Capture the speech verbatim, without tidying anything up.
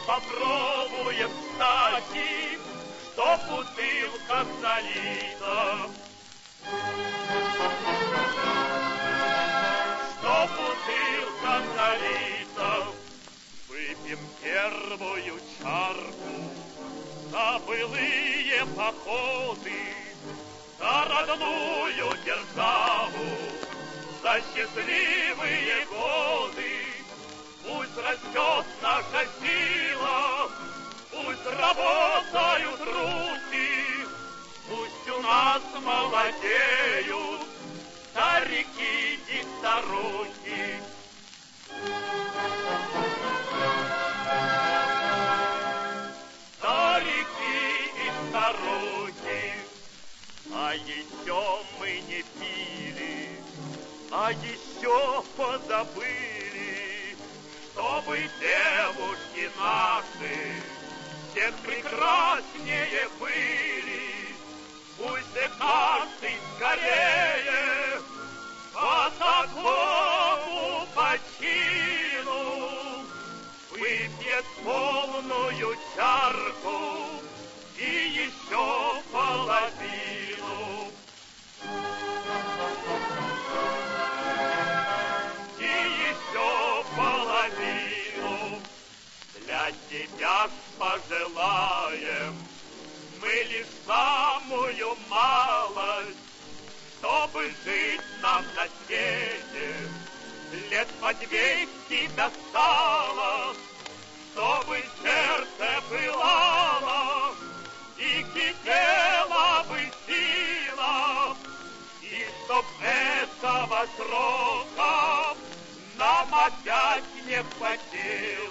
попробуем, кстати, что в бутылках налито. Что в бутылках налито. Выпьем первую чарку за былые походы, за родную державу, за счастливые годы. Пусть растет наша сила, пусть работают руки, пусть у нас молодеют старики и старухи. Старики и старухи. А еще мы не пили, а еще позабыли, чтобы девушки наши всех прекраснее были. Пусть и каждый скорее по такому почину выпьет полную чарку и еще половину. И еще половину. Для тебя ж пожелаем мы лишь самую малость, чтобы жить нам на свете лет по двести досталось, чтобы сердце пылало и кипела бы сила, и чтоб этого срока нам опять не хватило.